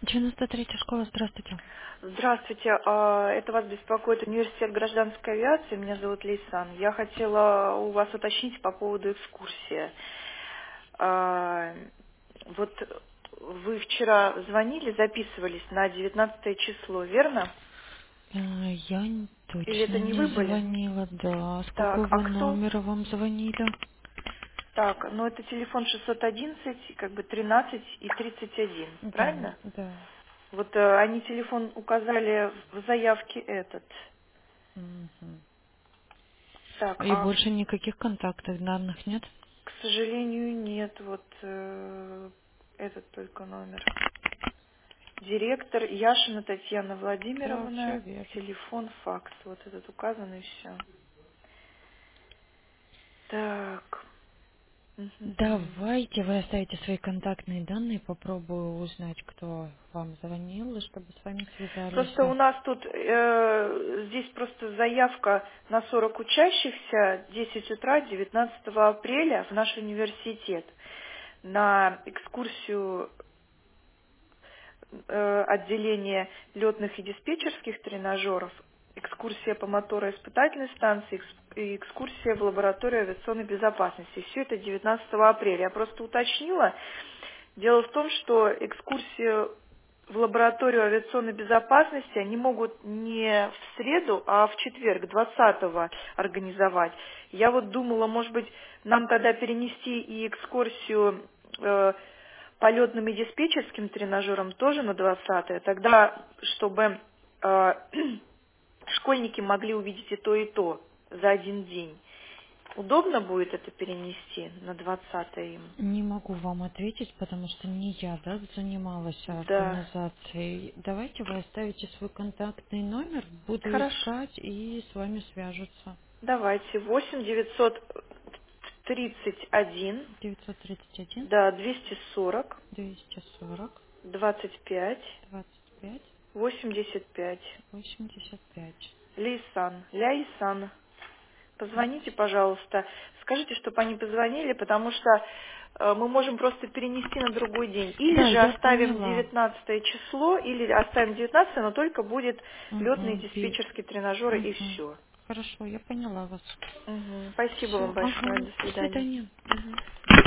93-я школа, здравствуйте. Здравствуйте, это вас беспокоит университет гражданской авиации, меня зовут Лейсан. Я хотела у вас уточнить по поводу экскурсии. А, Вот вы вчера звонили, записывались на 19 число, верно? Я Или это точно не не вы были? звонила, да. С Так, какого а кто? номера вам звонили? Так, ну это телефон 611, как бы 13 и 31, Да, правильно? да. Вот они телефон указали в заявке этот. Мгм. Так, И а больше никаких контактов данных нет? к сожалению, нет. Вот этот только номер. Директор Яшина Татьяна Да, все Владимировна, верно. телефон, факс. Вот этот указан и все. Так. Мгм. Давайте вы оставите свои контактные данные, попробую узнать, кто вам звонил, и чтобы с вами связались. Просто у нас тут, здесь просто заявка на 40 учащихся, 10 утра, 19 апреля в наш университет на экскурсию отделение летных и диспетчерских тренажеров, экскурсия по мотороиспытательной станции и экскурсия в лабораторию авиационной безопасности. Все это 19 апреля. Я просто уточнила. Дело в том, что экскурсию в лабораторию авиационной безопасности они могут не в среду, а в четверг, 20-го организовать. Я вот думала, может быть, нам тогда перенести и экскурсию по летным и диспетчерским тренажерам тоже на 20-е, тогда, чтобы школьники могли увидеть и то за один день. Удобно будет это перенести на 20-е им? Не могу вам ответить, потому что не я, да, занималась Да. организацией. Давайте вы оставите свой контактный номер, буду Хорошо. искать и с вами свяжутся. Давайте. 8-931, 931 да, 240, 240 25, 25 85. 85. Лейсан. Ляйсан. Позвоните, пожалуйста. Скажите, чтобы они позвонили, потому что мы можем просто перенести на другой день. Или Да, же я оставим поняла. 19 число, или оставим 19, но только будет летные Угу, диспетчерские тренажеры и угу. все. Хорошо, я поняла вас. Спасибо Все, вам большое. ага. До До свидания. свидания. Мгм.